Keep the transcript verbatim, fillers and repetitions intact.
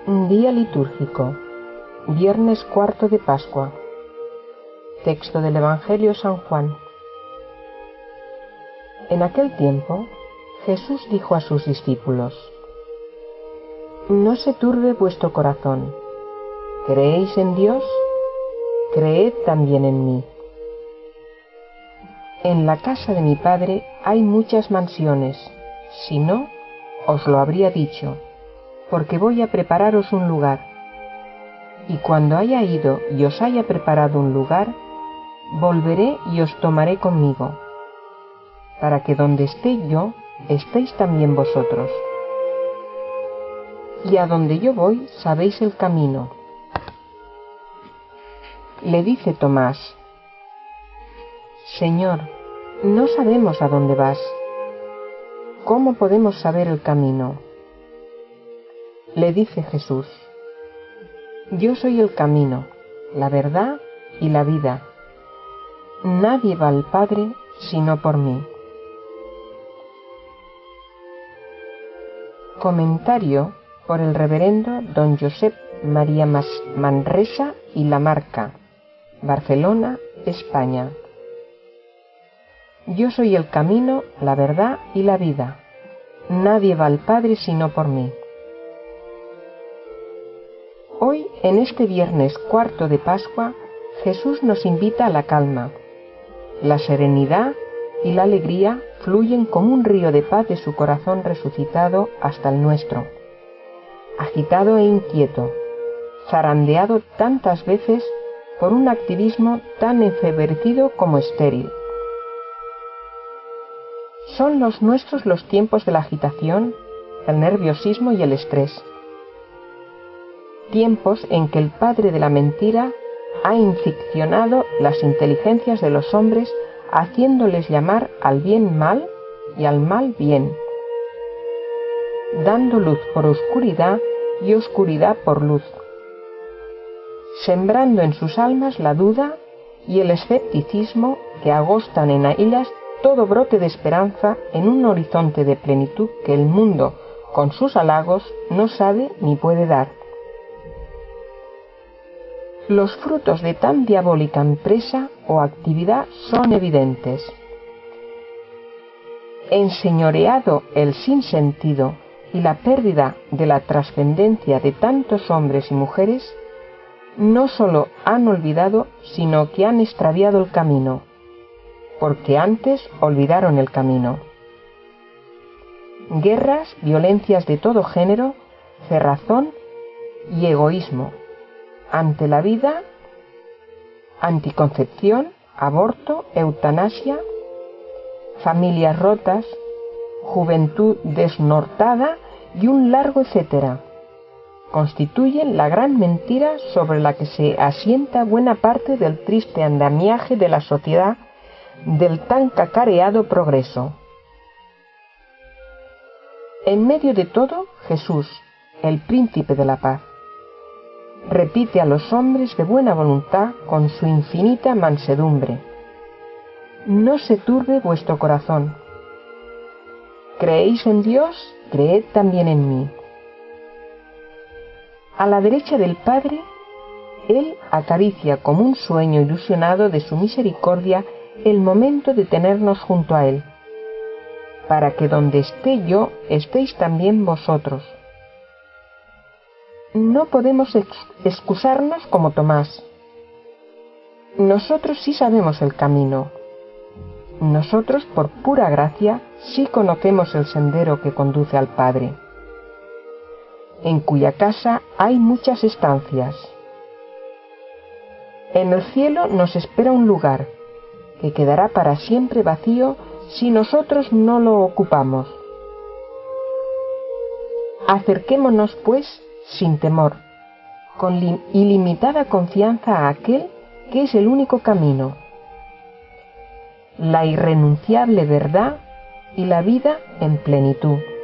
Día litúrgico, viernes cuarto de Pascua. Texto del Evangelio San Juan. En aquel tiempo, Jesús dijo a sus discípulos: No se turbe vuestro corazón. ¿Creéis en Dios? Creed también en mí. En la casa de mi Padre hay muchas mansiones, si no, os lo habría dicho, porque voy a prepararos un lugar. Y cuando haya ido y os haya preparado un lugar, volveré y os tomaré conmigo, para que donde esté yo, estéis también vosotros. Y a donde yo voy, sabéis el camino. Le dice Tomás: Señor, no sabemos a dónde vas. ¿Cómo podemos saber el camino? Le dice Jesús: Yo soy el camino, la verdad y la vida. Nadie va al Padre sino por mí. Comentario por el reverendo don Josep María Manresa y Lamarca, Barcelona, España. Yo soy el camino, la verdad y la vida. Nadie va al Padre sino por mí. Hoy, en este viernes cuarto de Pascua, Jesús nos invita a la calma. La serenidad y la alegría fluyen como un río de paz de su corazón resucitado hasta el nuestro, agitado e inquieto, zarandeado tantas veces por un activismo tan enfebrecido como estéril. Son los nuestros los tiempos de la agitación, el nerviosismo y el estrés. Tiempos en que el padre de la mentira ha inficcionado las inteligencias de los hombres, haciéndoles llamar al bien mal y al mal bien, dando luz por oscuridad y oscuridad por luz, sembrando en sus almas la duda y el escepticismo que agostan en hilas todo brote de esperanza en un horizonte de plenitud que el mundo, con sus halagos, no sabe ni puede dar. Los frutos de tan diabólica empresa o actividad son evidentes. Enseñoreado el sinsentido y la pérdida de la trascendencia de tantos hombres y mujeres, no sólo han olvidado, sino que han extraviado el camino, porque antes olvidaron el camino. Guerras, violencias de todo género, cerrazón y egoísmo ante la vida, anticoncepción, aborto, eutanasia, familias rotas, juventud desnortada y un largo etcétera, constituyen la gran mentira sobre la que se asienta buena parte del triste andamiaje de la sociedad del tan cacareado progreso. En medio de todo, Jesús, el príncipe de la paz, repite a los hombres de buena voluntad con su infinita mansedumbre: No se turbe vuestro corazón. ¿Creéis en Dios? Creed también en mí. A la derecha del Padre, Él acaricia como un sueño ilusionado de su misericordia el momento de tenernos junto a Él, para que donde esté yo, estéis también vosotros. No podemos excusarnos como Tomás. Nosotros sí sabemos el camino. Nosotros, por pura gracia, sí conocemos el sendero que conduce al Padre, en cuya casa hay muchas estancias. En el cielo nos espera un lugar que quedará para siempre vacío si nosotros no lo ocupamos. Acerquémonos, pues, sin temor, con ilimitada confianza a aquel que es el único camino, la irrenunciable verdad y la vida en plenitud.